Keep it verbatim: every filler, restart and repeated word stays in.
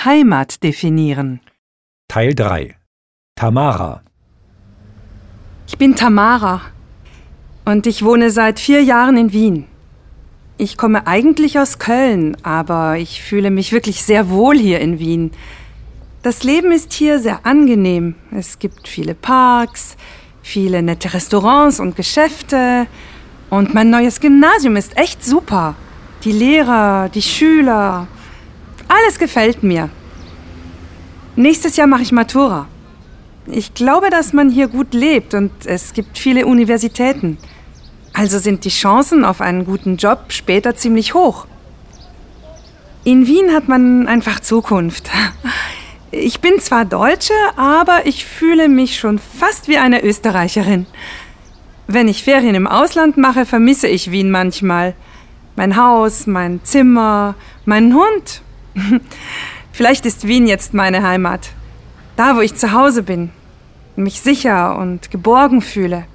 Heimat definieren. Teil drei. Tamara. Ich bin Tamara und ich wohne seit vier Jahren in Wien. Ich komme eigentlich aus Köln, aber ich fühle mich wirklich sehr wohl hier in Wien. Das Leben ist hier sehr angenehm. Es gibt viele Parks, viele nette Restaurants und Geschäfte. Und mein neues Gymnasium ist echt super. Die Lehrer, die Schüler, alles gefällt mir. Nächstes Jahr mache ich Matura. Ich glaube, dass man hier gut lebt und es gibt viele Universitäten. Also sind die Chancen auf einen guten Job später ziemlich hoch. In Wien hat man einfach Zukunft. Ich bin zwar Deutsche, aber ich fühle mich schon fast wie eine Österreicherin. Wenn ich Ferien im Ausland mache, vermisse ich Wien manchmal. Mein Haus, mein Zimmer, meinen Hund. Vielleicht ist Wien jetzt meine Heimat. Da, wo ich zu Hause bin, mich sicher und geborgen fühle.